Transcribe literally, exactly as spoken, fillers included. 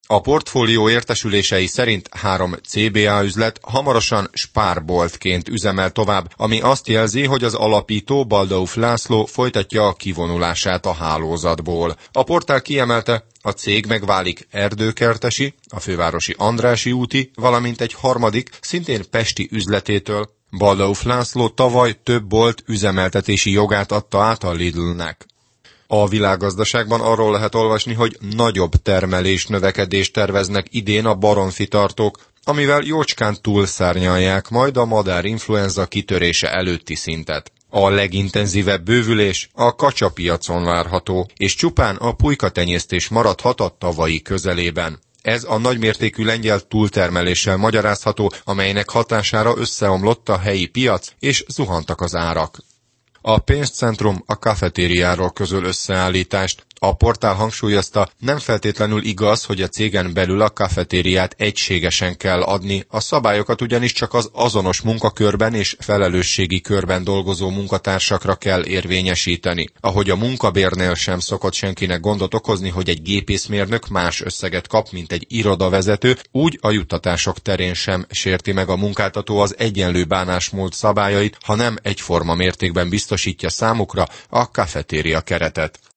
A portfólió értesülései szerint három cé bé á üzlet hamarosan spárboltként üzemel tovább, ami azt jelzi, hogy az alapító Baldauf László folytatja a kivonulását a hálózatból. A portál kiemelte, a cég megválik Erdőkertesi, a fővárosi Andrássy úti, valamint egy harmadik, szintén pesti üzletétől. Baldauf László tavaly több bolt üzemeltetési jogát adta át a Lidlnek. A Világgazdaságban arról lehet olvasni, hogy nagyobb termelés növekedést terveznek idén a baromfitartók, amivel jócskán túlszárnyalják majd a madárinfluenza kitörése előtti szintet. A legintenzívebb bővülés a kacsapiacon várható, és csupán a pulykatenyésztés maradhat a tavalyi közelében. Ez a nagymértékű lengyel túltermeléssel magyarázható, amelynek hatására összeomlott a helyi piac, és zuhantak az árak. A pénzcentrum a kafetériáról közöl összeállítást. A portál hangsúlyozta, nem feltétlenül igaz, hogy a cégen belül a kafetériát egységesen kell adni, a szabályokat ugyanis csak az azonos munkakörben és felelősségi körben dolgozó munkatársakra kell érvényesíteni. Ahogy a munkabérnél sem szokott senkinek gondot okozni, hogy egy gépészmérnök más összeget kap, mint egy irodavezető, úgy a juttatások terén sem sérti meg a munkáltató az egyenlő bánásmód szabályait, ha nem egyforma mértékben biztosítja számukra a kafetéria keretet.